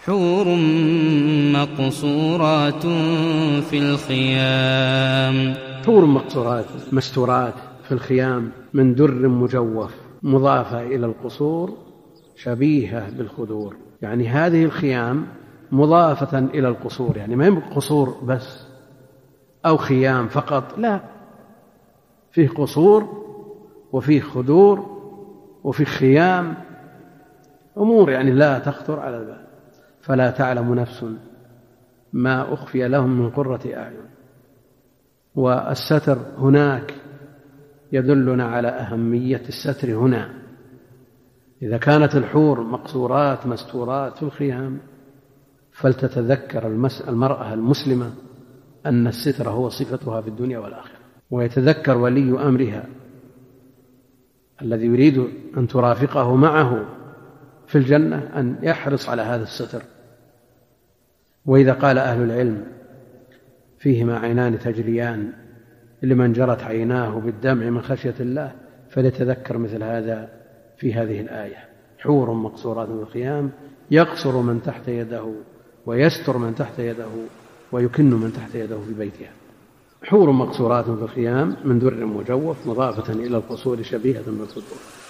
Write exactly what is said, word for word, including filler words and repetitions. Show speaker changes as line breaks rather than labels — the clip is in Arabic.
حور مقصورات في الخيام.
حور مقصورات مستورات في الخيام من در مجوف، مضافة إلى القصور شبيهة بالخدور. يعني هذه الخيام مضافة إلى القصور، يعني ما يبقى قصور بس أو خيام فقط، لا، فيه قصور وفيه خدور وفيه خيام، أمور يعني لا تخطر على البال. فلا تعلم نفس ما أخفي لهم من قرة أعين. والستر هناك يدلنا على أهمية الستر هنا. إذا كانت الحور مقصورات مستورات في الخيام، فلتتذكر المرأة المسلمة أن الستر هو صفتها في الدنيا والآخرة، ويتذكر ولي أمرها الذي يريد أن ترافقه معه في الجنة أن يحرص على هذا الستر. وإذا قال أهل العلم فيهما عينان تجريان لمن جرت عيناه بالدمع من خشية الله، فليتذكر مثل هذا في هذه الآية: حور مقصورات في الخيام يقصر من تحت يده ويستر من تحت يده ويكن من تحت يده في بيتها. حور مقصورات في الخيام من در مجوف مضافة إلى القصور شبيهة بالخدور.